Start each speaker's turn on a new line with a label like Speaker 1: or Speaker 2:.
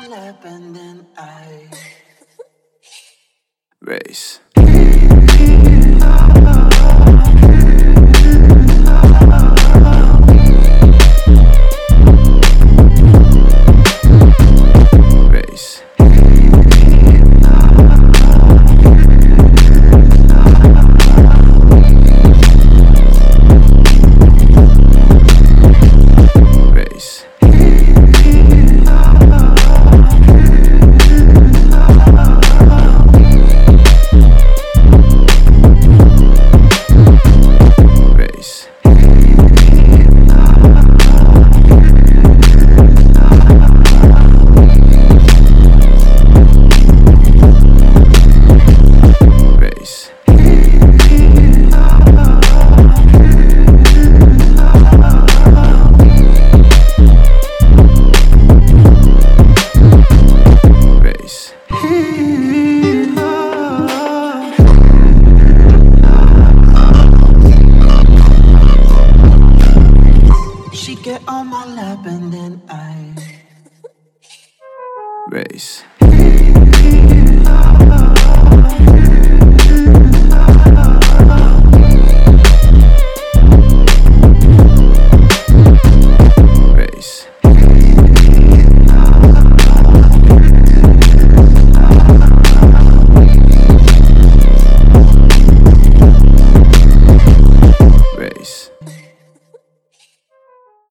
Speaker 1: my lap and then I
Speaker 2: race. Race. Race. Race. Race. Race.
Speaker 1: She get on my lap and then I
Speaker 2: Race.